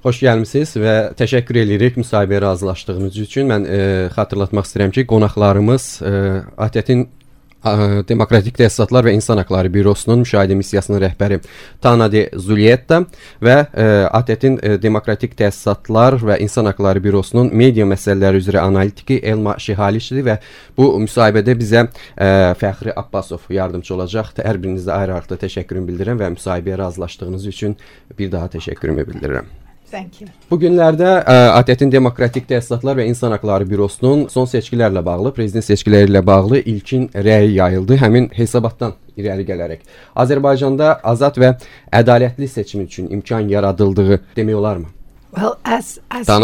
Xoş gəlmisiniz və təşəkkür edirik müsahibəyə razılaşdığınız üçün. Mən xatırlatmaq istəyirəm ki, qonaqlarımız ATƏT-in Demokratik Təsisatlar və İnsan Haqları Bürosunun müşahidə missiyasının rəhbəri Tanade Zulietta və ATƏT-in Demokratik Təsisatlar və İnsan Haqları Bürosunun media məsələləri üzrə analitiki Elma Şihalişdir və bu müsahibədə bizə Fəxri Abbasov yardımcı olacaq. Hər birinizə ayrı-ayrı təşəkkürümü bildirirəm və müsahibəyə razılaşdığınız üçün bir daha təşəkkürümü bildirirəm. Bu günlərdə ATƏT-in Demokratik Təsisatlar və İnsan Haqları Bürosunun son seçkilərlə bağlı, prezident seçkiləri ilə bağlı ilkin rəyi yayıldı. Həmin hesabatdan irəli gələrək Azərbaycanda azad və ədalətli seçim üçün imkan yaradıldığı demək olarmı? Well, as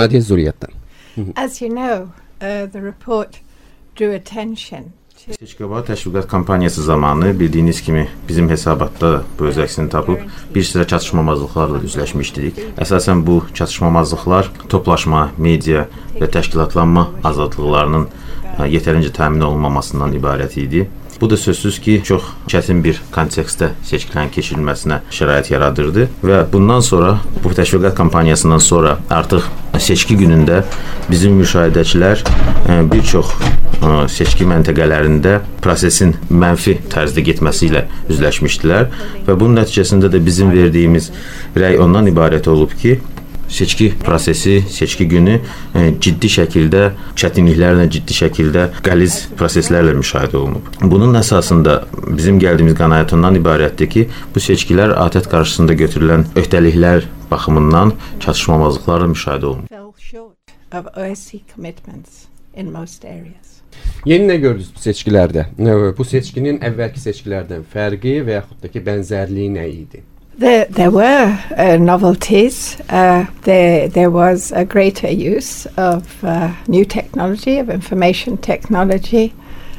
you know, the report drew attention. Seçki-qabağı təşviqat kampaniyası zamanı bildiyiniz kimi bizim hesabatda bu öz əksini tapıb bir sıra çatışmamazlıqlarla üzləşmişdik. Əsasən bu çatışmamazlıqlar toplaşma, media və təşkilatlanma azadlıqlarının yetərincə təmin olunmamasından ibarət idi. Bu da sözsüz ki, çox çətin bir kontekstdə seçkilərin keçirilməsinə şərait yaradırdı və bundan sonra, bu təşviqat kampaniyasından sonra artıq seçki günündə bizim müşahidəçilər bir çox seçki məntəqələrində prosesin mənfi tərzdə getməsi ilə üzləşmişdilər və bunun nəticəsində də bizim verdiyimiz rəy ondan ibarət olub ki, seçki prosesi, seçki günü ciddi şəkildə, çətinliklərlə, ciddi şəkildə qəliz proseslərlə müşahidə olunub. Bunun əsasında bizim gəldiyimiz qənaət ondan ibarətdir ki, bu seçkilər ATƏT qarşısında götürülən öhdəliklər baxımından çatışmamazlıqlarla müşahidə olunub. Yeni nə gördünüz bu seçkilərdə? Bu seçkinin əvvəlki seçkilərdən fərqi və yaxud da ki, bənzərliyi nə idi? There were novelties. There was a greater use of new technology, of information technology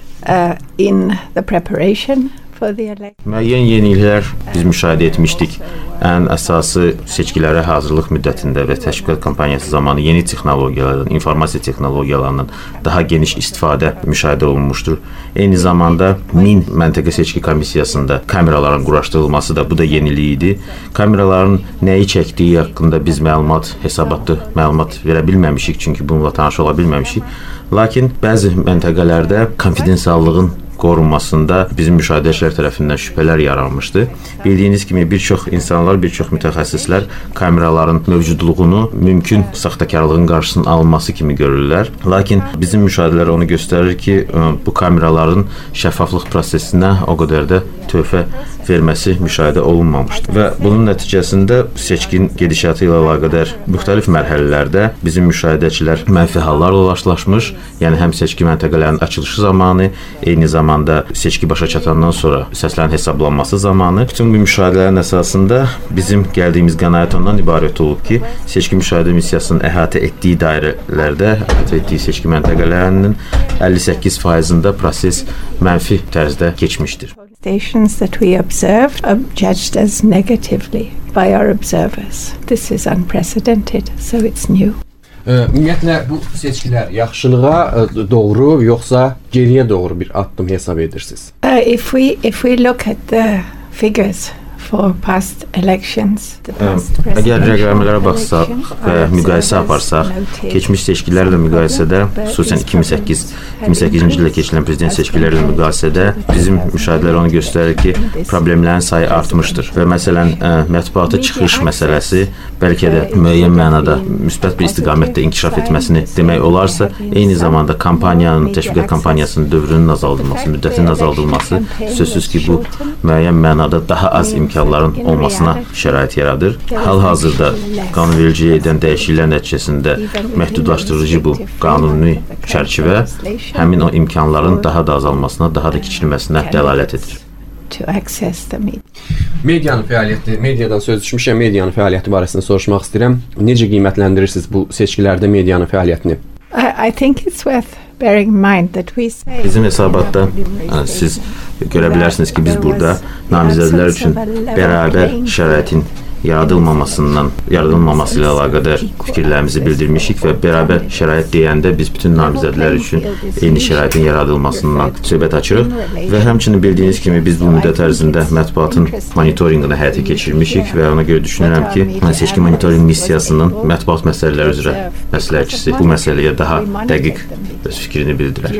in the preparation for the election. Müəyyən yeniliklər biz müşahidə etmişdik. Ən əsası seçkilərə hazırlıq müddətində və təşviqat kampaniyası zamanı yeni texnologiyalardan, informasiya texnologiyalarından daha geniş istifadə müşahidə olunmuşdur. Eyni zamanda MİN Məntəqə Seçki Komissiyasında kameraların quraşdırılması da bu da yenilik idi. Kameraların nəyi çəkdiyi haqqında biz hesabatlı məlumat verə bilməmişik, çünki bununla tanış ola bilməmişik. Lakin bəzi məntəqələrdə konfidensiallığın qorunmasında bizim müşahidəçilər tərəfindən şübhələr yaranmışdı. Bildiyiniz kimi bir çox insanlar, bir çox mütəxəssislər kameraların mövcudluğunu mümkün saxtakarlığın qarşısının alınması kimi görürlər. Lakin bizim müşahidələr onu göstərir ki, bu kameraların şəffaflıq prosesinə o qədər də töhfə verməsi müşahidə olunmamışdır. Və bunun nəticəsində seçkin gedişatı ilə əlaqədar müxtəlif mərhələlərdə bizim müşahidəçilər mənfi hallarla rastlaşmış, yəni həm seçki məntəqələrinin açılışı zamanı, eyni zamanda seçki başa çatandan sonra səslərin hesablanması zamanı bütün bu müşahidələrin əsasında bizim gəldiyimiz qənaət ondan ibarət olub ki, seçki müşahidə missiyasının əhatə etdiyi dairələrdə, əhatə etdiyi seçki məntəqələrinin 58%-ında proses mənfi tərzdə keçmişdir. Stations that we observed are judged as negatively by our observers. This is unprecedented, so it's new. Ümumiyyətlə bu seçkilər yaxşılığa doğru yoxsa geriyə doğru bir addım hesab edirsiniz? If we look at the figures for past elections, əgər rəqəmlərə baxsaq və müqayisə aparsaq, keçmiş seçkilərlə müqayisədə, xüsusən 2008-ci ildə keçirilən prezident seçkilərlə müqayisədə bizim müşahidələr onu göstərir ki, problemlərin sayı artmışdır və məsələn, mətbuata çıxış məsələsi bəlkə də müəyyən mənada müsbət bir istiqamətdə inkişaf etməsini demək olarsa, eyni zamanda kampaniyanın, təşviqat kampaniyasının dövrünün azaldılması, müddətinin azaldılması sözsüz ki, bu müəyyən mənada daha az imkanların olmasına şərait yaradır. Hal-hazırda qanunvericiliyə edən dəyişikliklər nəticəsində məhdudlaşdırıcı bu qanuni çərçivə həmin o imkanların daha da azalmasına, daha da kiçilməsinə dəlalət edir. Medianın fəaliyyəti, mediadan söz düşmüşəm, medianın fəaliyyəti barəsində soruşmaq istəyirəm. Necə qiymətləndirirsiniz bu seçkilərdə medianın fəaliyyətini? I think it's worth bearing in mind that we say bizim hesabatda siz görə bilərsiniz ki, biz burada namizədlər üçün bərabər şəraitin yaradılmaması ilə əlaqədar fikirlərimizi bildirmişik və bərabər şərait deyəndə biz bütün namizədlər üçün eyni şəraitin yaradılmasından söhbət açırıq və həmçinin bildiyiniz kimi biz bu müddət ərzində mətbuatın monitorinqini həyata keçirmişik və ona görə düşünürəm ki, seçki monitorinq missiyasının mətbuat məsələləri üzrə məsləhətçisi bu məsələyə daha dəqiq öz fikrini bildirər.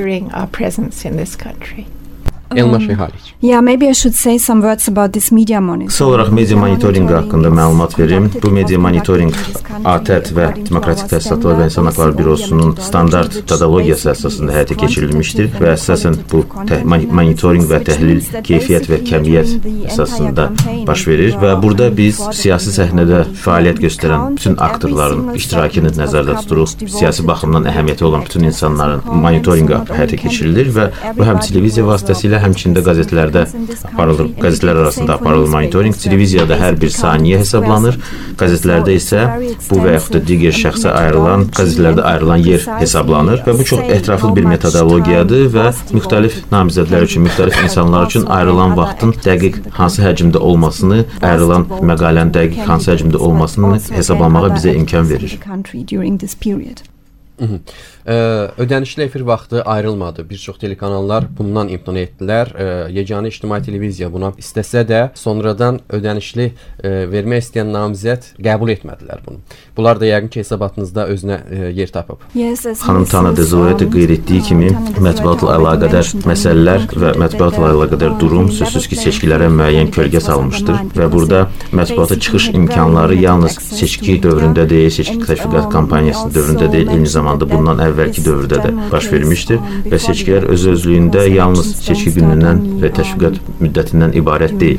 Elmar Şeyhaliç. Yeah, maybe I should say some words about this media monitoring. Qısa olaraq media monitorinqi haqqında məlumat verim. Bu media monitorinq ATƏT və Demokratik Təsisatlar və İnsan Haqları Bürosunun standart metodologiyası əsasında həyata keçirilmişdir və əsasən bu monitorinq və təhlil keyfiyyət və kəmiyyət əsasında baş verir və burada biz siyasi səhnədə fəaliyyət göstərən bütün aktorların iştirakını nəzərdə tuturuq. Siyasi baxımdan əhəmiyyəti olan bütün insanların monitorinqi həyata keçirilir və bu həm televiziya vasitəsilə həmçində qəzetlər arasında aparılır monitorinq. Televiziyada hər bir saniyə hesablanır. Qəzetlərdə isə bu və yaxud da digər şəxsə qəzetlərdə ayrılan yer hesablanır və bu çox ətraflı bir metodologiyadır və müxtəlif namizədlər üçün, müxtəlif insanlar üçün ayrılan vaxtın dəqiq hansı həcmdə olmasını, ayrılan məqalənin dəqiq hansı həcmdə olmasını hesablanmağa bizə imkan verir. Ödənişli efir vaxtı ayrılmadı. Bir çox telekanallar bundan imtina etdilər. Yeganə ictimai televiziya buna istəsə də sonradan ödənişli vermək istəyən namizəd qəbul etmədilər bunu. Bunlar da yəqin ki, hesabatınızda özünə yer tapıb. Xanım Tana Dezoyete qeyd etdiyi kimi mətbuatla əlaqədar məsələlər və mətbuatla əlaqədar durum sözsüz ki, seçkilərə müəyyən kölgə salmışdır və burada mətbuata çıxış imkanları yalnız seçki dövründə deyil, seçki təşviqat kampaniyası dövründə deyil, eyni zamanda bundan əvvəlki dövrdə də baş vermişdir və seçkilər öz-özlüyündə yalnız seçki günündən və təşviqat müddətindən ibarət deyil.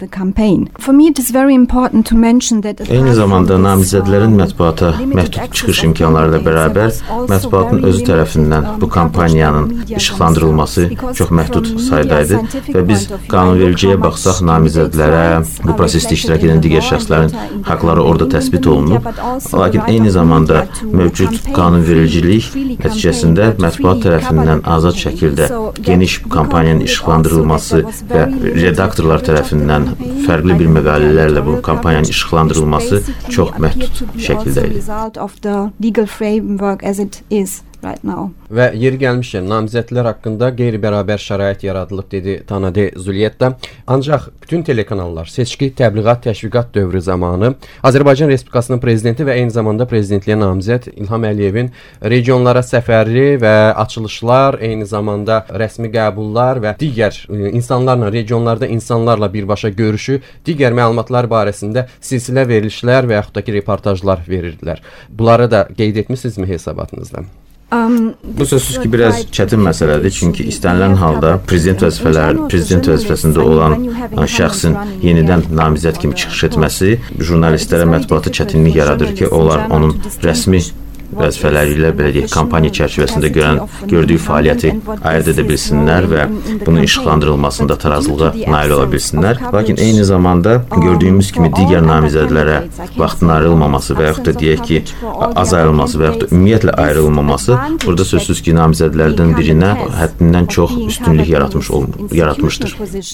Eyni zamanda namizədlərin mətbuata məhdud çıxış imkanları ilə bərabər mətbuatın özü tərəfindən bu kampaniyanın işıqlandırılması çox məhdud saydaydı və biz qanunvericiliyə baxsaq namizədlərə, bu prosesdə iştirak edən digər şəxslərin haqları orada təsbit olunub. Lakin eyni zamanda mövcud qanunvericilik nəticəsində mətbuat tərəfindən azad şəkildə geniş kampaniyanın işıqlandırılması və redaktorlar tərəfindən fərqli bir məqalələrlə bu kampaniyanın işıqlandırılması çox məhdud şəkildə idi. Və yeri gəlmişkən, namizədlər haqqında qeyri-bərabər şərait yaradılıb, dedi Tanade Zulyetta. Ancaq bütün telekanallar seçki, təbliğat, təşviqat dövrü zamanı Azərbaycan Respublikasının prezidenti və eyni zamanda prezidentliyə namizəd İlham Əliyevin regionlara səfəri və açılışlar, eyni zamanda rəsmi qəbullar və digər insanlarla, regionlarda insanlarla birbaşa görüşü, digər məlumatlar barəsində silsilə verilişlər və yaxud da ki, reportajlar verirdilər. Bunları da qeyd etmisinizmi hesabatınızda? Bu sözsüz ki, biraz çətin məsələdir, çünki istənilən halda prezident vəzifəsində olan şəxsin yenidən namizəd kimi çıxış etməsi jurnalistlərə mətbuata çətinlik yaradır ki, onlar onun rəsmi vəzifələri ilə belə deyək, kampaniya çərçivəsində gördüyü fəaliyyəti ayırd edə bilsinlər və bunun işıqlandırılmasında tarazlığa nail ola bilsinlər. Lakin eyni zamanda gördüyümüz kimi digər namizədlərə vaxtın ayrılmaması və yaxud da deyək ki, az ayrılması və yaxud da ümumiyyətlə ayrılmaması burada sözsüz ki, namizədlərdən birinə həddindən çox üstünlük yaratmışdır.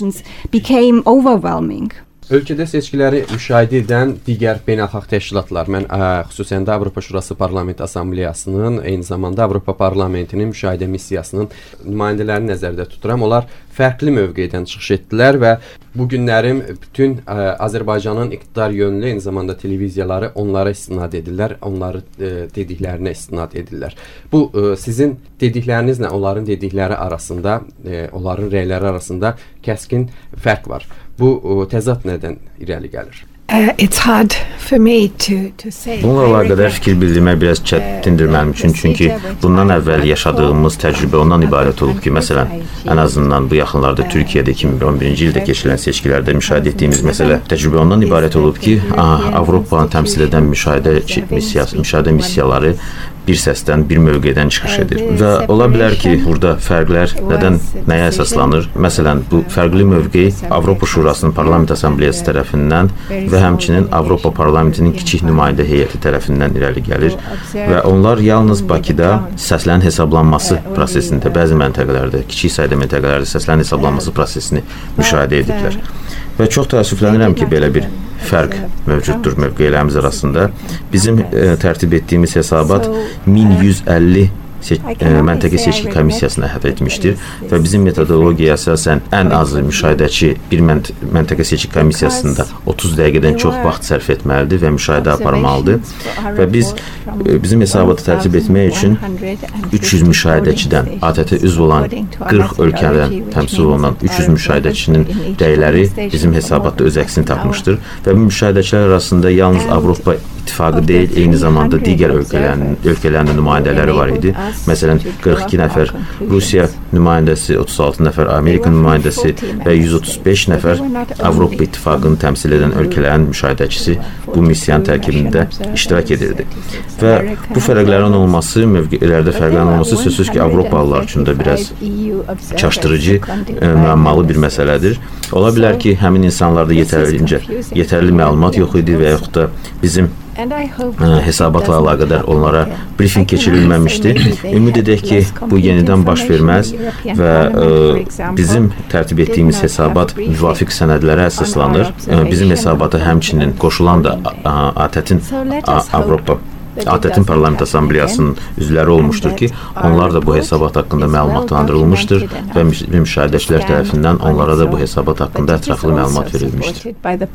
Ölkədə seçkiləri müşahidə edən digər beynəlxalq təşkilatlar, mən xüsusən də Avropa Şurası Parlament Assambleyasının, eyni zamanda Avropa Parlamentinin müşahidə missiyasının nümayəndələrini nəzərdə tuturam. Onlar fərqli mövqedən çıxış etdilər və bu günlərin bütün Azərbaycanın iqtidar yönlü, eyni zamanda televiziyaları onlara istinad edirlər, onların dediklərinə istinad edirlər. Bu sizin dediklərinizlə onların dedikləri arasında, onların rəyləri arasında kəskin fərq var. Bu təzad nədən irəli gəlir? Bununla əlaqədar fikir bildirmək biraz çətindir mənim üçün, çünki bundan əvvəl yaşadığımız təcrübə ondan ibarət olub ki, məsələn, ən azından bu yaxınlarda Türkiyədə 2011-ci ildə keçirilən seçkilərdə müşahidə etdiyimiz təcrübə ondan ibarət olub ki, Avropanı təmsil edən müşahidə missiyaları bir səsdən, bir mövqedən çıxış edir. Və ola bilər ki, burada fərqlər nəyə əsaslanır? Məsələn, bu fərqli mövqe Avropa Şurasının Parlament Assambleyası tərəfindən və həmçinin Avropa Parlamentinin kiçik nümayəndə heyəti tərəfindən irəli gəlir və onlar yalnız Bakıda səslərin hesablanması prosesində, bəzi məntəqələrdə, kiçik sayda məntəqələrdə səslərin hesablanması prosesini müşahidə ediblər. Və çox təəssüflənirəm ki, belə bir fərq mövcuddur mövqelərimiz arasında. Bizim tərtib etdiyimiz hesabat 1150 məntəqə seçki komissiyasını əhatə etmişdir və bizim metodologiyaya əsasən ən azı müşahidəçi bir məntəqə seçki komissiyasında 30 dəqiqədən çox vaxt sərf etməlidir və müşahidə aparmalıdır və bizim hesabatı tərtib etmək üçün 300 müşahidəçidən ATƏT-ə üzv olan 40 ölkədən təmsil olunan 300 müşahidəçinin rəyləri bizim hesabatda öz əksini tapmışdır və bu müşahidəçilər arasında yalnız Avropa İttifaqı deyil, eyni zamanda digər ölkələrin nümayəndələri var idi. Məsələn, 42 nəfər Rusiya nümayəndəsi, 36 nəfər Amerika nümayəndəsi və 135 nəfər Avropa İttifaqını təmsil edən ölkələrin müşahidəçisi bu missiyanın tərkibində iştirak edirdi. Və bu fərqlərin olması, mövqelərdə fərqlərin olması sözsüz ki, Avropalılar üçün də biraz çaşdırıcı, müəmmalı bir məsələdir. Ola bilər ki, həmin insanlarda yetərli məlumat yox idi və yaxud da bizim hesabatla əlaqədar onlara briefing keçirilməmişdi. Ümid edək ki, bu yenidən baş verməz və bizim tərtib etdiyimiz hesabat müvafiq sənədlərə əsaslanır. Bizim hesabata həmçinin qoşulan da ATƏT-in Parlament Assambleyasının üzvləri olmuşdur ki, onlar da bu hesabat haqqında məlumatlandırılmışdır və müşahidəçilər tərəfindən onlara da bu hesabat haqqında ətraflı məlumat verilmişdir.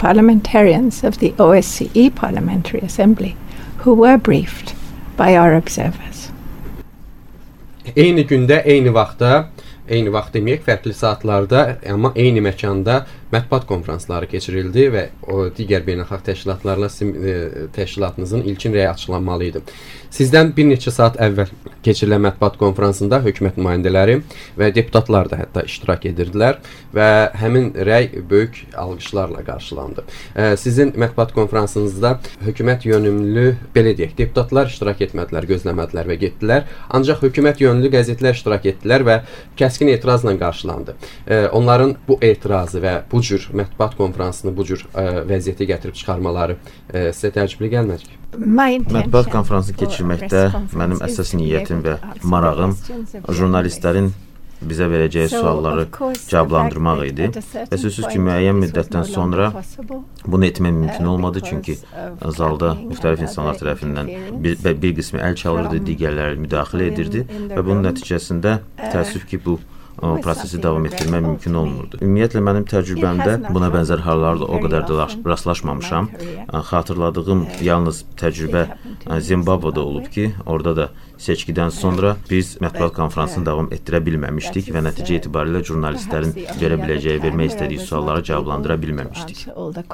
Eyni gündə, eyni vaxt deməyək, fərqli saatlarda, amma eyni məkanda mətbuat konferansları keçirildi və o digər beynəlxalq təşkilatlarla təşkilatınızın ilkin rəyi açıqlanmalı idi. Sizdən bir neçə saat əvvəl keçirilən mətbuat konferansında hökumət nümayəndələri və deputatlar da hətta iştirak edirdilər və həmin rəy böyük alqışlarla qarşılandı. Sizin mətbuat konferansınızda hökumət yönümlü, belə deyək, deputatlar iştirak etmədilər, gözləmədilər və getdilər. Ancaq hökumət yönümlü qəzetlər iştirak etdilər və kəskin etirazla qarşılandı. Onların bu etirazı və bu cür mətbuat konferansını bu cür vəziyyətə gətirib çıxarmaları sizə təəccüblü gəlmədi ki? Mətbuat konferansını keçirməkdə mənim əsas niyyətim və marağım jurnalistlərin bizə verəcəyi sualları cavablandırmaq idi və sözsüz ki, müəyyən müddətdən sonra bunu etmək mümkün olmadı, çünki zalda müxtəlif insanlar tərəfindən bir qismi əl çalırdı, digərləri müdaxilə edirdi və bunun nəticəsində təəssüf ki, bu prosesi davam etdirmək mümkün olmurdu. Ümumiyyətlə, mənim təcrübəmdə buna bənzər hallarda o qədər də rastlaşmamışam. Xatırladığım yalnız təcrübə Zimbabvedə olub ki, orada da seçkidən sonra biz mətbuat konferansını davam etdirə bilməmişdik və nəticə etibarilə jurnalistlərin verə biləcəyi, vermək istədiyi sualları cavablandıra bilməmişdik.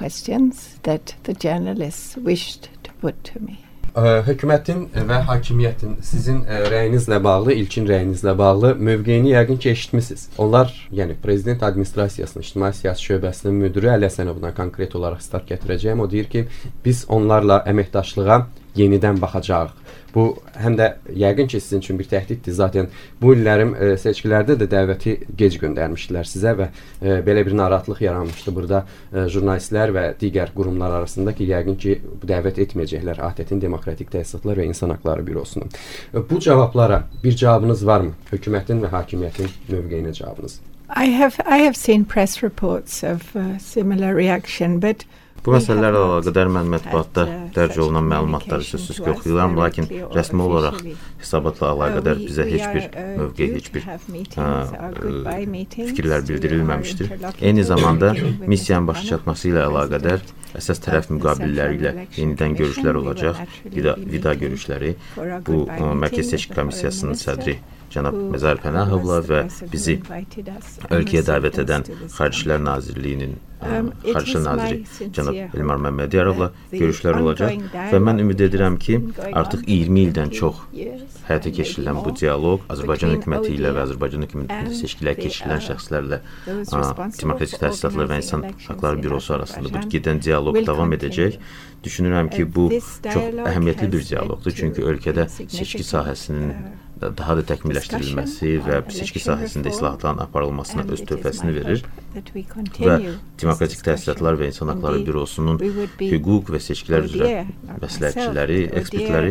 Hökumətin və hakimiyyətin sizin rəyinizlə bağlı, ilkin rəyinizlə bağlı mövqeyini yəqin ki, eşitmisiniz. Onlar, yəni Prezident Administrasiyasının İctimai Siyasi Şöbəsinin müdiri Əli Həsənovdan konkret olaraq start gətirəcəyim. O deyir ki, biz onlarla əməkdaşlığa yenidən baxacağıq. Bu, həm də yəqin ki, sizin üçün bir təhdiddir. Zaten bu illərin seçkilərdə də dəvəti gec göndərmişdilər sizə və belə bir narahatlıq yaranmışdı burada jurnalistlər və digər qurumlar arasında ki, yəqin ki, bu dəvət etməyəcəklər ATƏT-in Demokratik Təsisatlar və İnsan Haqları Bürosunun. Bu cavablara bir cavabınız varmı? Hökumətin və hakimiyyətin mövqeyinə cavabınız? I have seen press reports of similar reaction, but bu məsələlərlə əlaqədar mən mətbuatda dərc olunan məlumatları sözsüz ki, oxuyuram, lakin rəsmi olaraq hesabatla əlaqədar bizə heç bir mövqe, heç bir fikirlər bildirilməmişdir. Eyni zamanda missiyanın başa çatması ilə əlaqədar əsas tərəf müqabilləri ilə yenidən görüşlər olacaq, vida görüşləri. Bu, Mərkəzi Seçki Komissiyasının sədri cənab Məzar Pənahovla və bizi ölkəyə dəvət edən Xaricilər Nazirliyinin Xaricilər Naziri cənab Elmar Məmmədiyarovla görüşlər olacaq və mən ümid edirəm ki, artıq 20 ildən çox həyata keçirilən bu dialoq Azərbaycan hökuməti ilə və Azərbaycan hökumətində seçkilər keçirilən şəxslərlə Demokratik Təsisatlar və İnsan Haqları Bürosu arasında bu gedən dialoq davam edəcək. Düşünürəm ki, bu çox əhəmiyyətli bir dialoqdur, çünki ölkədə seçki sahəsinin daha da təkmilləşdirilməsi və seçki sahəsində islahatların aparılmasına öz töhfəsini verir və Demokratik Təsisatlar və İnsan Haqları Bürosunun hüquq və seçkilər üzrə məsləhətçiləri, ekspertləri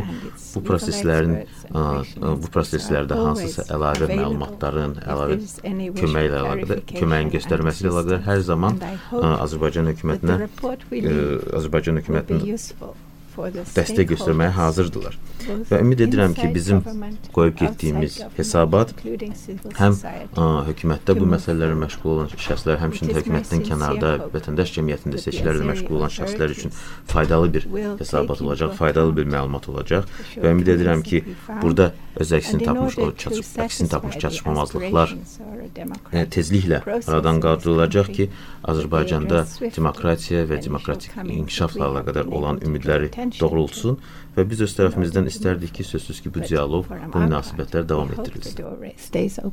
bu proseslərdə hansısa əlavə məlumatların, əlavə köməyin göstərməsi ilə əlaqədar hər zaman Azərbaycan hökumətinin dəstək göstərməyə hazırdılar. Və ümid edirəm ki, bizim qoyub getdiyimiz hesabat həm hökumətdə bu məsələlərlə məşğul olan şəxslər, həmçinin hökumətdən kənarda vətəndaş cəmiyyətində seçkilərlə məşğul olan şəxslər üçün faydalı bir hesabat olacaq, faydalı bir məlumat olacaq və ümid edirəm ki, burada öz əksini tapmış çatışmamazlıqlar tezliklə aradan qaldırılacaq ki, Azərbaycanda demokratiya və demokratik inkişafla əlaqədar olan ümidləri doğrultsun və biz öz tərəfimizdən istərdik ki, sözsüz ki, bu dialoq, bu münasibətlər davam etdirilsin.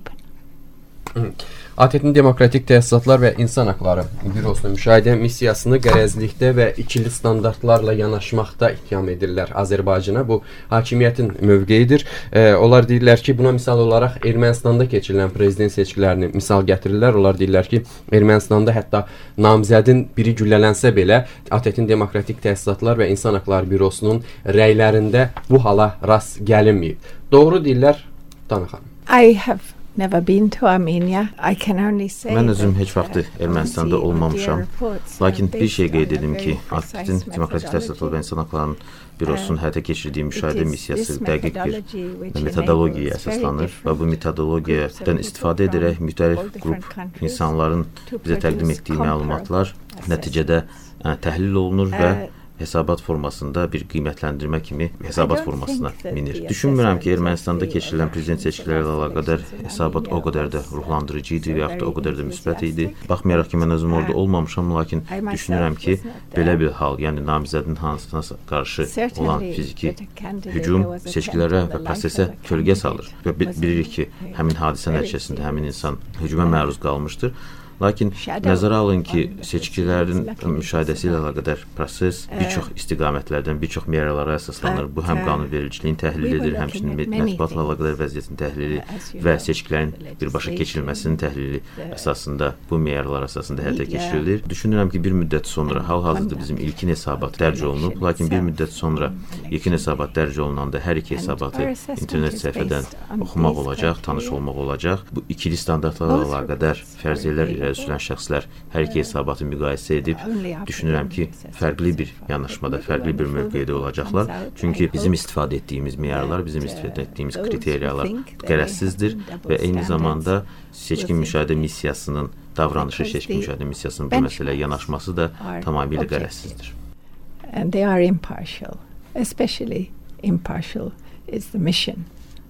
ATƏT-in Demokratik Təsisatlar və İnsan Haqları Bürosunun müşahidə missiyasını qərəzlikdə və ikili standartlarla yanaşmaqda ittiham edirlər Azərbaycana. Bu hakimiyyətin mövqeyidir. Onlar deyirlər ki, buna misal olaraq Ermənistanda keçirilən prezident seçkilərini misal gətirirlər. Onlar deyirlər ki, Ermənistanda hətta namizədin biri güllələnsə belə ATƏT-in Demokratik Təsisatlar və İnsan Haqları Bürosunun rəylərində bu hala rast gəlinməyib. Doğru deyirlər, Dana xanım. I have never been to Armenia. I can only say mən özüm heç vaxt Ermənistanda olmamışam. Lakin bir şey qeyd edim ki, ATƏT-in Demokratik Təsisatlar və İnsan Haqları Bürosunun həyata keçirdiyi müşahidə missiyası dəqiq bir metodologiyaya əsaslanır və bu metodologiyadan istifadə edərək müxtəlif qrup insanların bizə təqdim etdiyi məlumatlar nəticədə təhlil olunur və hesabat formasında bir qiymətləndirmə kimi hesabat formasına minir. Düşünmürəm ki, Ermənistanda keçirilən prezident seçkiləri ilə əlaqədar hesabat o qədər də ruhlandırıcı idi və yaxud da o qədər də müsbət idi. Baxmayaraq ki, mən özüm orada olmamışam, lakin düşünürəm ki, belə bir hal, yəni namizədin hansına qarşı olan fiziki hücum seçkilərə və prosesə kölgə salır. Və bilirik ki, həmin hadisə nəticəsində həmin insan hücuma məruz qalmışdır. Lakin nəzərə alın ki, seçkilərin müşahidəsi ilə əlaqədar proses bir çox istiqamətlərdən, bir çox meyarlara əsaslanır. Bu həm qanunvericiliyin təhlilidir, həmçinin mətbuatla əlaqədar vəziyyətin təhlili və seçkilərin birbaşa keçirilməsinin təhlili əsasında bu meyarlar əsasında həyata keçirilir. Düşünürəm ki, bir müddət sonra, hal-hazırda bizim ilkin hesabat dərc olunub, lakin bir müddət sonra ilkin hesabat dərc olunanda hər iki hesabatı internet səhifədən oxumaq olacaq, tanış olmaq olacaq. Bu ikili standartlarla əlaqədar fərziyyələr irəli sürən şəxslər hər iki hesabatı müqayisə edib, düşünürəm ki, fərqli bir yanaşmada, fərqli bir mövqedə olacaqlar. Çünki bizim istifadə etdiyimiz meyarlar, bizim istifadə etdiyimiz kriteriyalar qərəzsizdir və eyni zamanda seçkin müşahidə missiyasının davranışı, seçkin müşahidə missiyasının bu məsələyə yanaşması da tamamilə qərəzsizdir. And they are impartial, especially impartial is the mission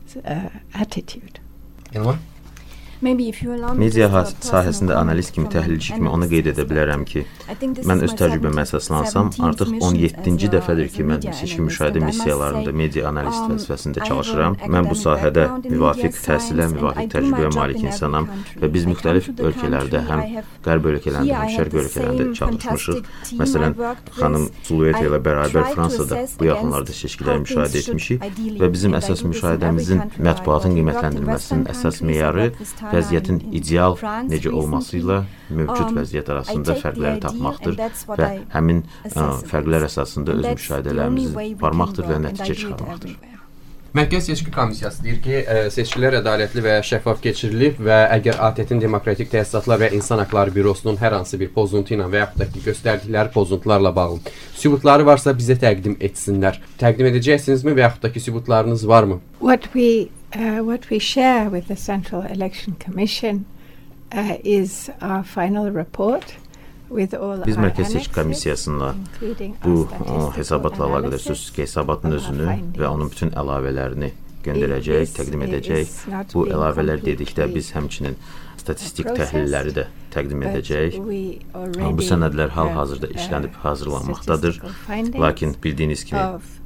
attitude. Elvan? Media sahəsində analiz kimi, təhlilçi kimi onu qeyd edə bilərəm ki, mən öz təcrübəmə əsaslansam, artıq 17-ci dəfədir ki, mən seçki müşahidə missiyalarında media analiz vəzifəsində çalışıram. Mən bu sahədə müvafiq təhsilə, müvafiq təcrübəyə malik insanam və biz müxtəlif ölkələrdə, həm qərb ölkələrində, həm şərq ölkələrində çalışmışıq. Məsələn, xanım Zulueta ilə bərabər Fransada bu yaxınlarda seçkiləri müşahidə etmişik və bizim əsas müşahidəmizin mətbuatın qiymətləndirilməsinin əsas meyarı vəziyyətin ideal necə olması ilə mövcud vəziyyət arasında fərqləri tapmaqdır və həmin fərqlər əsasında öz müşahidələrimizi aparmaqdır və nəticə çıxarmaqdır. Mərkəzi Seçki Komissiyası deyir ki, seçkilər ədalətli və şəffaf keçirilib və əgər ATƏT-in Demokratik Təsisatlar və İnsan Haqları Bürosunun hər hansı bir pozuntu ilə və yaxud da ki, göstərdikləri pozuntularla bağlı sübutları varsa bizə təqdim etsinlər. Təqdim edəcəksinizmi və yaxud da ki, sübutlarınız varmı? What we share with the Central Election Commission is our final report. Biz Mərkəzi Seçki Komissiyasına bu hesabatla əlaqədar sözsüz ki, hesabatın özünü və onun bütün əlavələrini göndərəcək, təqdim edəcək. Bu əlavələr dedikdə biz həmçinin statistik təhlilləri də təqdim edəcək. Bu sənədlər hal-hazırda işlənib hazırlanmaqdadır. Lakin bildiyiniz kimi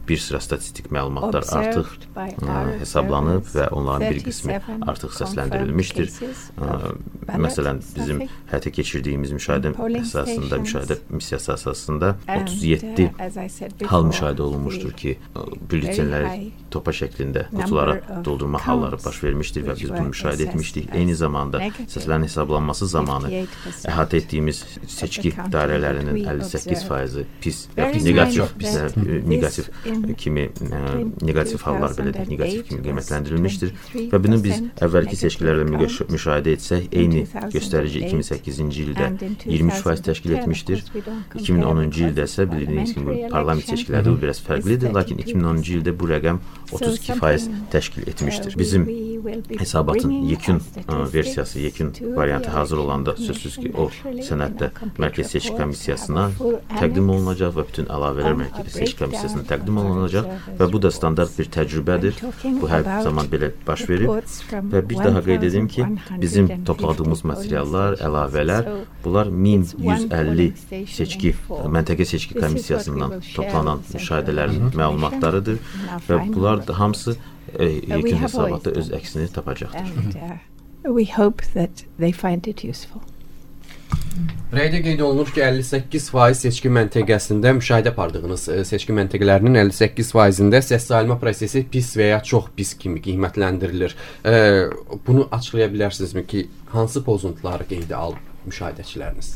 bir sıra statistik məlumatlar artıq hesablanıb və onların bir qismi artıq səsləndirilmişdir. Məsələn, bizim həyata keçirdiyimiz müşahidə əsasında, müşahidə missiyası əsasında 37 hal müşahidə olunmuşdur ki, bülletenləri topa şəklində qutulara doldurma halları baş vermişdir və biz bunu müşahidə etmişdik. Eyni zamanda səslərin hesablanması zamanı əhatə etdiyimiz seçki dairələrinin 58% pis və negativ kimi negativ hallar belə deyək, negativ kimi qiymətləndirilmişdir və bunu biz əvvəlki seçkilərlə müşahidə etsək, eyni göstərici 2008-ci ildə 23% təşkil etmişdir. 2010-cu ildə isə bildiyiniz kimi parlament seçkilərdə bu biraz fərqlidir, lakin 2010-cu ildə bu rəqəm 32% təşkil etmişdir. Bizim hesabatın yekun versiyası, yekun variantı hazır olanda sözsüz ki, o sənəddə Mərkəzi Seçki Komissiyasına təqdim olunacaq və bütün əlavələr Mərkəzi Seçki Komissiyasına təqdim olunacaq və bu da standart bir təcrübədir. Bu hər zaman belə baş verib və bir daha qeyd edim ki, bizim topladığımız materiallar, əlavələr, bunlar 1150 seçki, Məntəqə Seçki Komissiyasından toplanan müşahidələrin məlumatlarıdır və bunlar da hamısı yekun hesabatda öz əksini tapacaqdır. We hope that they find it useful. Rəydə qeyd olunur ki, 58% seçki məntəqəsində müşahidə apardığınız seçki məntəqələrinin 58%-də səs sayılma prosesi pis və ya çox pis kimi qiymətləndirilir. Bunu açıqlaya bilərsinizmi ki, hansı pozuntuları qeydə alıb müşahidəçiləriniz?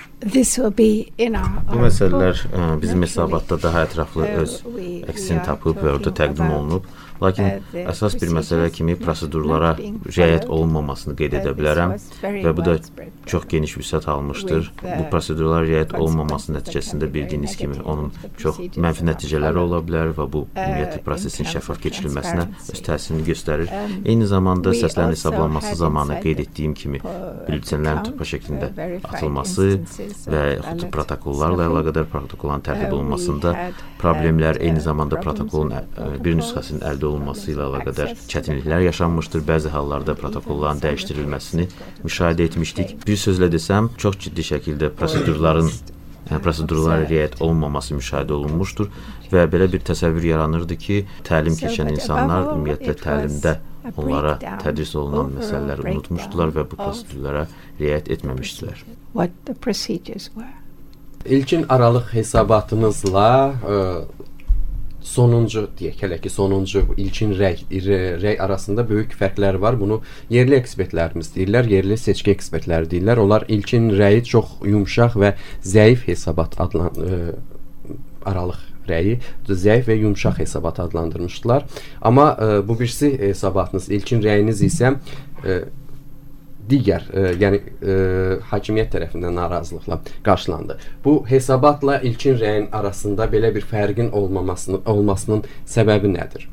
Bu məsələlər bizim hesabatda daha ətraflı öz əksini tapıb və orada təqdim olunub. Lakin əsas bir məsələ kimi prosedurlara riayət olunmamasını qeyd edə bilərəm və bu da çox geniş vüsət almışdır. Bu prosedurlara riayət olunmaması nəticəsində bildiyiniz kimi onun çox mənfi nəticələri ola bilər və bu ümumiyyətlə prosesin şəffaf keçirilməsinə öz təsirini göstərir. Eyni zamanda səslərin hesablanması zamanı qeyd etdiyim kimi bülletenlərin topa şəklində atılması və yaxud protokollarla əlaqədar protokolların tərtib olunmasında problemlər, eyni zamanda protokolun bir nüsxəsinin əldə olunması ilə əlaqədar çətinliklər yaşanmışdır. Bəzi hallarda protokolların dəyişdirilməsini müşahidə etmişdik. Bir sözlə desəm, çox ciddi şəkildə prosedurlara riayət olunmaması müşahidə olunmuşdur və belə bir təsəvvür yaranırdı ki, təlim keçən insanlar ümumiyyətlə təlimdə onlara tədris olunan məsələləri unutmuşdular və bu prosedurlara riayət etməmişdilər. İlkin aralıq hesabatınızla sonuncu deyək hələ ki, sonuncu ilkin rəy arasında böyük fərqlər var. Bunu yerli ekspertlərimiz deyirlər, yerli seçki ekspertləri deyirlər. Onlar ilkin rəyi çox yumşaq və zəif hesabat aralıq rəyi zəif və yumşaq hesabat adlandırmışdılar. Amma bu birisi hesabatınız, ilkin rəyiniz isə digər, yəni hakimiyyət tərəfindən narazılıqla qarşılandı. Bu hesabatla ilkin rəyin arasında belə bir fərqin olmasının səbəbi nədir?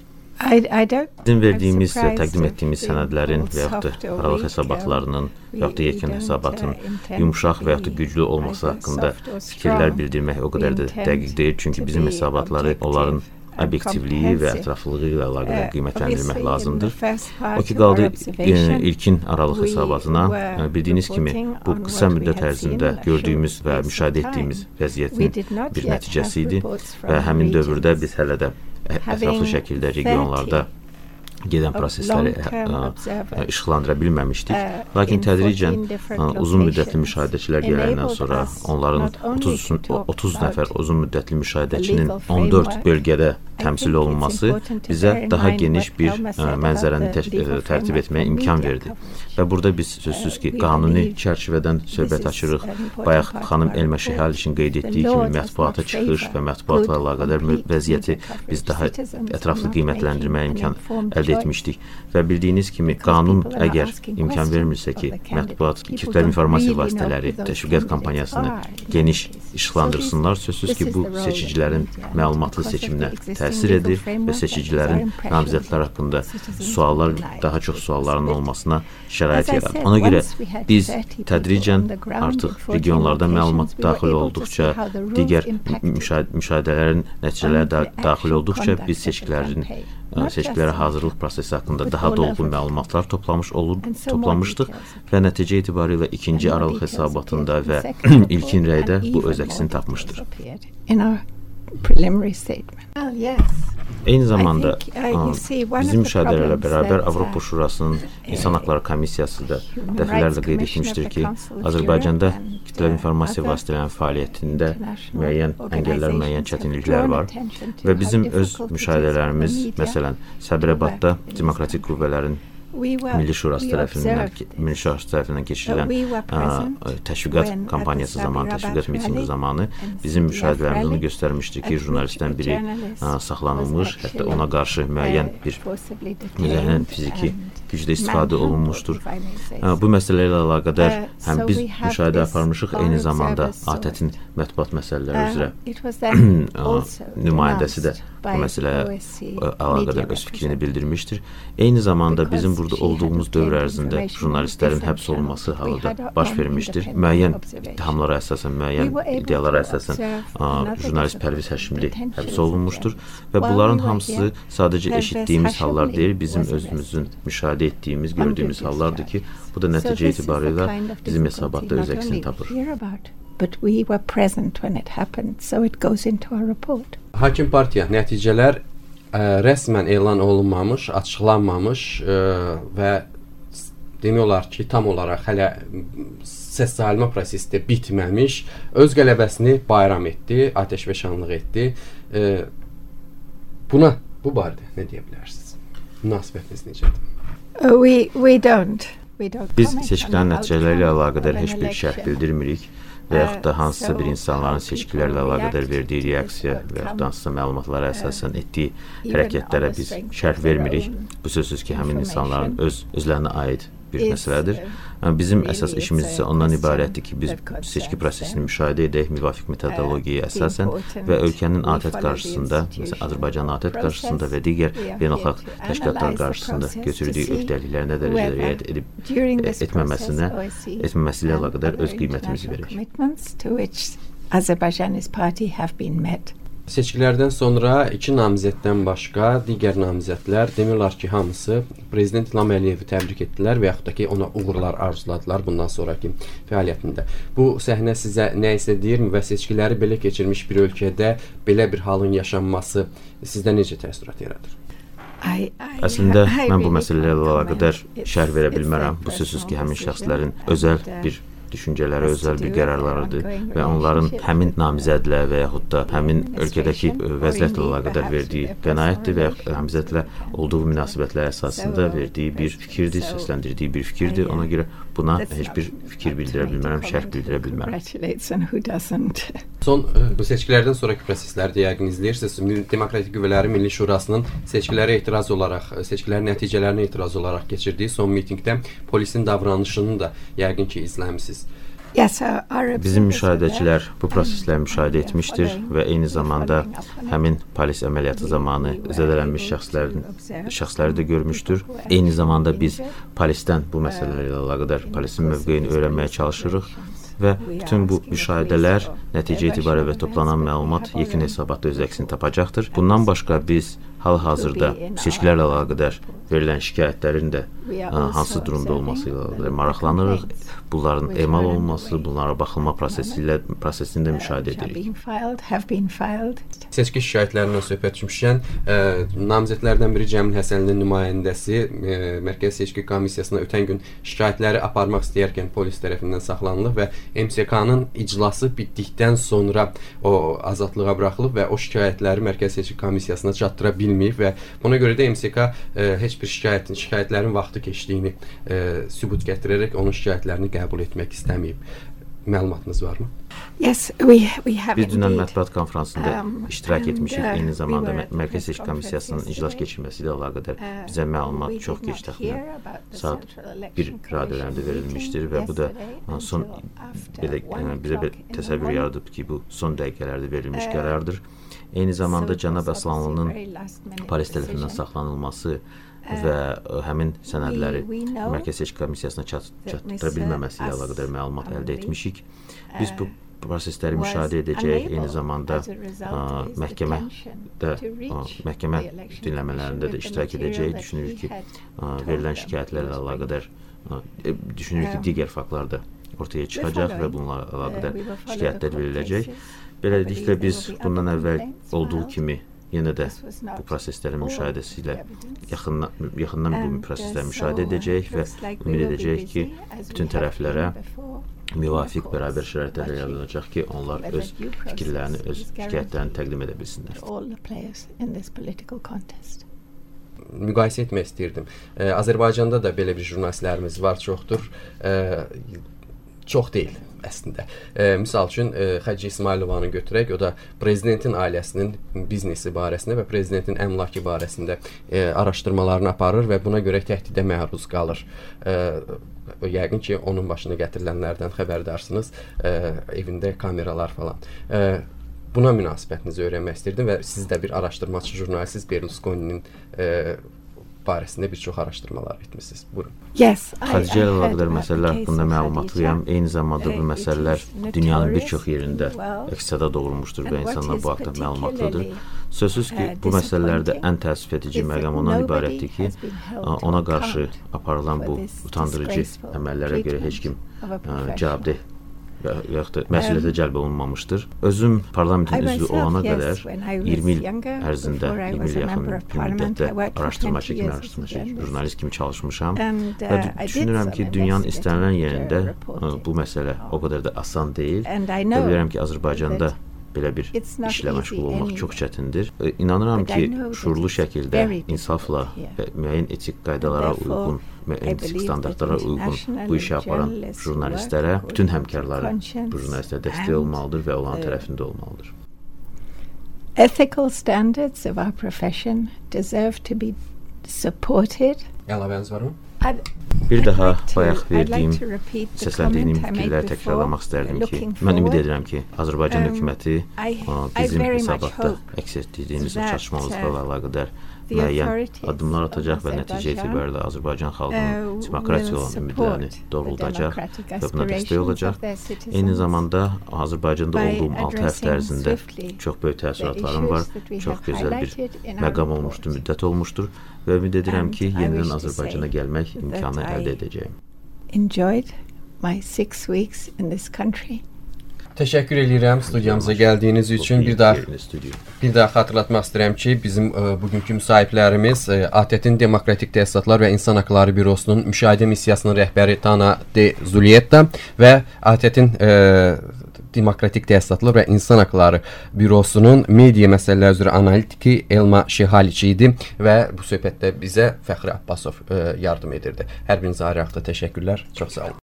Bizim verdiyimiz, təqdim etdiyimiz sənədlərin və yaxud da aralıq hesabatlarının və yaxud da yekun hesabatın yumşaq və yaxud da güclü olması haqqında fikirlər bildirmək o qədər də dəqiq deyil. Çünki bizim hesabatları onların obyektivliyi və ətraflılığı ilə əlaqədar qiymətləndirmək lazımdır. O ki, qaldı ilkin aralıq hesabatına. Bildiyiniz kimi, bu qısa müddət ərzində gördüyümüz və müşahidə etdiyimiz vəziyyətin bir nəticəsi idi və həmin dövrdə biz hələ də ətraflı şəkildə regionlarda gedən prosesləri işıqlandıra bilməmişdik. Lakin tədricən uzun müddətli müşahidəçilər gələndən sonra onların 30 nəfər uzun müddətli müşahidəçinin 14 bölgədə təmsil olunması bizə daha geniş bir mənzərəni tərtib etməyə imkan verdi. Və burada biz sözsüz ki, qanuni çərçivədən söhbət açırıq. Bayaq xanım Elmə Şəhəl qeyd etdiyi kimi mətbuata çıxış və mətbuatla əlaqədar vəziyyəti biz daha ətraflı qiymətləndirməyə imkan əldə etmişdik. Və bildiyiniz kimi, qanun əgər imkan vermirsə ki, mətbuat, kütləvi informasiya vasitələri təşviqat kampaniyasını geniş işıqlandırsınlar, sözsüz ki, bu seçicilərin məlumatlı seçiminə təsir edir və seçicilərin namizədlər haqqında daha çox sualların olmasına şərait yaradır. Ona görə biz tədricən artıq regionlarda məlumat daxil olduqca, digər müşahidələrin nəticələri daxil olduqca biz seçkilərə hazırlıq prosesi haqqında daha dolğun məlumatlar toplamışdıq və nəticə etibarilə ikinci aralıq hesabatında və ilkin rəydə bu öz əksini tapmışdır. preliminary statement. Well, yes. Eyni zamanda you see, one bizim of the müşahidələrlə problems bərabər that, Avropa Şurasının İnsan Haqları Komissiyası da Human dəfələrlə Rights qeyd Commission etmişdir of ki, the Council of Azərbaycanda Europe and, kütləvi informasiya other vasitələrinin fəaliyyətində international müəyyən əngəllər, müəyyən organizations have çətinliklər drawn var attention to və how bizim öz difficult it is for the müşahidələrimiz, media məsələn, Səbrəbadda Demokratik Qüvvələrin Milli Şurası tərəfindən keçirilən təşviqat kampanyası zamanı, təşviqat mitinqi zamanı bizim müşahidələrimiz onu göstərmişdi ki, jurnalistdən biri saxlanılmış, hətta ona qarşı müəyyən bir müzəyyən fiziki gücdə istifadə olunmuşdur. Bu məsələ ilə əlaqədar həm biz müşahidə aparmışıq, eyni zamanda ATƏT-in mətbuat məsələləri üzrə nümayəndəsi də bu məsələyə əlaqədar öz fikrini bildirmişdir. Eyni zamanda bizim burada olduğumuz dövr ərzində jurnalistlərin həbs olunması halı da baş vermişdir. Müəyyən ittihamlara əsasən, müəyyən iddialara əsasən jurnalist Pərviz Həşimli həbs olunmuşdur və bunların hamısı sadəcə eşitdiyimiz hallar deyil, bizim özümüzün müşahidə etdiyimiz, gördüyümüz hallardır ki, bu da nəticə etibarıyla bizim hesabatda öz əksini tapır. But we were present when it happened, so it goes into our report. Hakim partiya nəticələr rəsmən elan olunmamış, açıqlanmamış və demək olar ki, tam olaraq hələ səs sayılma prosesi də bitməmiş öz qələbəsini bayram etdi, atəşfəşanlıq etdi. Bu barədə nə deyə bilərsiniz? Münasibətiniz necədir? We don't. Biz seçkilərin nəticələri ilə əlaqədar heç bir şərh bildirmirik və yaxud da hansısa bir insanların seçkilərlə əlaqədar verdiyi reaksiya və yaxud da hansısa məlumatlara əsasən etdiyi hərəkətlərə biz şərh vermirik. Bu sözsüz ki, həmin insanların özlərinə aid bir məsələdir. Bizim əsas işimiz isə ondan ibarətdir ki, biz seçki prosesini müşahidə edək müvafiq metodologiyaya əsasən və ölkənin ATƏT qarşısında, məsələn, Azərbaycan ATƏT qarşısında və digər beynəlxalq təşkilatlar qarşısında götürdüyü öhdəliklər nə dərəcədə riayət etməməsi ilə əlaqədar öz qiymətimizi verək. Seçkilərdən sonra iki namizəddən başqa digər namizədlər demək olar ki, hamısı Prezident İlham Əliyevi təbrik etdilər və yaxud da ki, ona uğurlar arzuladılar bundan sonraki fəaliyyətində. Bu səhnə sizə nə isə deyirmi və seçkiləri belə keçirmiş bir ölkədə belə bir halın yaşanması sizdə necə təəssürat yaradır? Əslində, mən bu məsələlərlə əlaqədar şərh verə bilmərəm. Bu sözsüz ki, həmin şəxslərin özəl bir düşüncələri, özəl bir qərarlarıdır və onların həmin namizədlə və yaxud da həmin ölkədəki vəziyyətlə əlaqədar verdiyi qənaətdir və yaxud namizədlə olduğu münasibətlər əsasında verdiyi bir fikirdir, səsləndirdiyi bir fikirdir. Ona görə buna heç bir fikir bildirə bilmərəm, şərh bildirə bilmərəm. Son bu seçkilərdən sonraki proseslərdə yəqin izləyirsiniz. Demokratik Qüvvələrin Milli Şurasının seçkilərə etiraz olaraq, seçkilərin nəticələrinə etiraz olaraq keçirdiyi son mitinqdə polisin davranışını da yəqin ki, izləmisiniz. Bizim müşahidəçilər bu prosesləri müşahidə etmişdir və eyni zamanda həmin polis əməliyyatı zamanı zədələnmiş şəxsləri də görmüşdür. Eyni zamanda biz polisdən bu məsələlərlə əlaqədar polisin mövqeyini öyrənməyə çalışırıq və bütün bu müşahidələr nəticə etibarilə və toplanan məlumat yekun hesabatda öz əksini tapacaqdır. Bundan başqa biz hal-hazırda seçkilərlə əlaqədar verilən şikayətlərin də hansı durumda olması ilə maraqlanırıq. Bunların emal olunması, bunlara baxılma prosesini də müşahidə edirik. Seçki şikayətlərindən söhbət düşmüşkən, namizədlərdən biri Cəmil Həsənlinin nümayəndəsi Mərkəzi Seçki Komissiyasına ötən gün şikayətləri aparmaq istəyərkən polis tərəfindən saxlanılıb və MSK-nın iclası bitdikdən sonra o azadlığa buraxılıb və o şikayətləri Mərkəzi Seçki Komissiyasına çatdıra bilməyib və buna görə də MSK heç bir şikayətlərin vaxtı keçdiyini sübut gətirərək onun şikayətlərini qəbul etmək istəməyib. Məlumatınız varmı? Yes, we have. Biz dünən mətbuat konfransında iştirak etmişik. Eyni zamanda Mərkəzi Seçki Komissiyasının iclas keçirməsi ilə əlaqədar bizə məlumat çox gec təxminən saat 1 radiolarında verilmişdir və bu da son bizə bir təsəvvür yaradıb ki, bu son dəqiqələrdə verilmiş qərardır. Eyni zamanda Cənab Əslanlının polis tərəfindən saxlanılması və həmin sənədləri Mərkəzi Seçki Komissiyasına çatdıra bilməməsi ilə əlaqədar məlumat əldə etmişik. Biz bu prosesləri müşahidə edəcəyik, eyni zamanda məhkəmə dinləmələrində də iştirak edəcəyik. Düşünürük ki, verilən şikayətlərlə əlaqədar düşünürük ki, digər faktlar da ortaya çıxacaq və bununla əlaqədar şikayətlər veriləcək. Beləliklə biz bundan əvvəl olduğu kimi yenə də bu proseslərin müşahidəsi ilə yaxından bu prosesləri müşahidə edəcək və ümid edəcək ki, bütün tərəflərə müvafiq bərabər şəraitlər yaradılacaq ki, onlar öz fikirlərini, öz şikayətlərini təqdim edə bilsinlər. Müqayisə etmək istəyirdim. Azərbaycanda da belə bir jurnalistlərimiz var, çoxdur. Çox deyil əslində. Misal üçün Xədicə İsmailovanı götürək, o da prezidentin ailəsinin biznesi barəsində və prezidentin əmlakı barəsində araşdırmalarını aparır və buna görə təhdidə məruz qalır. Yəqin ki, onun başına gətirilənlərdən xəbərdarsınız, evində kameralar falan. Buna münasibətinizi öyrənmək istirdim və siz də bir araşdırmacı jurnalistsiniz, Berlusconi'nin barəsində bir çox araşdırmalar etmişsiniz. Buyurun. Xədicə ilə əlaqədar məsələlər haqqında məlumatlıyam. Eyni zamanda bu məsələlər dünyanın bir çox yerində əks-səda doğurmuşdur və insanlar bu haqda məlumatlıdır. Sözsüz ki, bu məsələlərdə ən təəssüf edici məqam ondan ibarətdir ki, ona qarşı aparılan bu utandırıcı əməllərə görə heç kim cavabdeh yaxud da məsuliyyətə cəlb olunmamışdır. Özüm parlamentin üzvü olana qədər 20 il ərzində, 20 il yaxın müddətdə araşdırmacı kimi, jurnalist kimi çalışmışam və düşünürəm ki, dünyanın istənilən yerində bu məsələ o qədər də asan deyil və bilirəm ki, Azərbaycanda belə bir işlə məşğul olmaq çox çətindir. İnanıram ki, şuurlu şəkildə, insafla və müəyyən etik qaydalara uyğun, müəyyən etik standartlara uyğun bu işi aparan jurnalistlərə bütün həmkarları bu jurnalistlərə dəstək olmalıdır və onların tərəfində olmalıdır. Ethical standards of our profession deserve to be supported. Əlavəniz var mı? Bir daha bayaq verdiyim, səsləndiyim fikirləri təkrarlamaq istərdim ki, mən ümid edirəm ki, Azərbaycan hökuməti bizim hesabatda əks etdiyimiz çatışmamızla əlaqədar müəyyən addımlar atacaq və nəticə etibarilə Azərbaycan xalqının demokratiya olan ümidlərini doğruldacaq və buna dəstək olacaq. Eyni zamanda Azərbaycanda olduğum 6 həftə ərzində çox böyük təəssüratlarım var, çox gözəl bir məqam olmuşdur, müddət olmuşdur və ümid edirəm ki, yenidən Azərbaycana gəlmək imkanı əldə edəcəyim. Enjoyed my 6 weeks in this country. Təşəkkür edirəm studiyamıza gəldiyiniz üçün. Bir daha xatırlatmaq istəyirəm ki, bizim bugünkü müsahiblərimiz ATƏT-in Demokratik Təsisatlar və İnsan Haqları Bürosunun müşahidə missiyasının rəhbəri Tana de Zulietta və ATƏT-in Demokratik Təsisatlar və İnsan Haqları Bürosunun media məsələləri üzrə analitiki Elma Şehalici idi və bu söhbətdə bizə Fəxri Abbasov yardım edirdi. Hər birinizə ayrı-ayrı təşəkkürlər. Çox sağ olun.